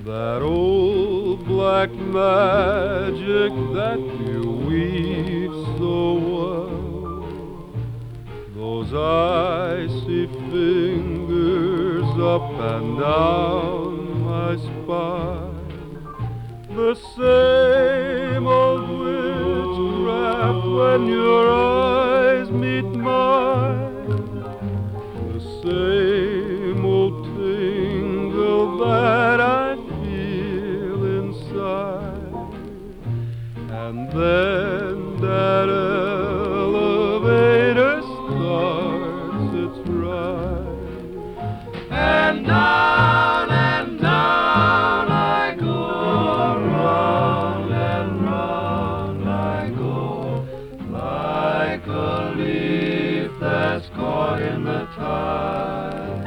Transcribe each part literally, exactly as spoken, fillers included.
That old black magic that you weave so well, those icy fingers up and down my spine, the same old witchcraft when your eyes meet mine, the same old tingle that I feel inside. And then that elevator starts its ride, and down and down I go, round and round I go, like a leaf that's caught in the tide.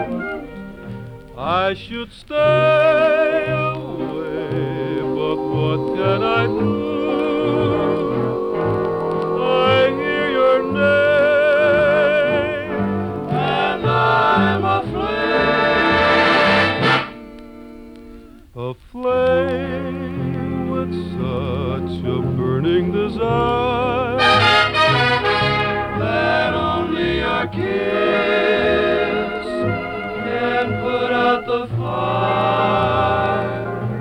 I should stay away, but what can I do? I hear your name, and I'm aflame, aflame with such a burning desire that only your kiss can put out the fire.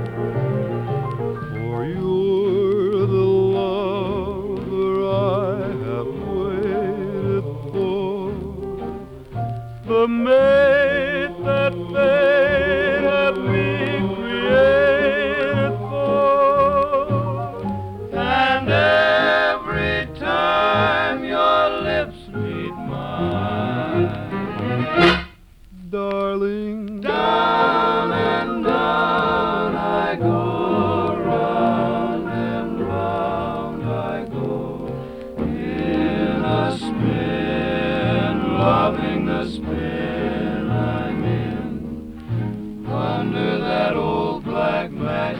For you're the lover I have waited for, the mate that fate had me created for. And every time your lips meet mine, darling, down and down I go, round and round I go, in a spin, loving the spin I'm in, under that old black magic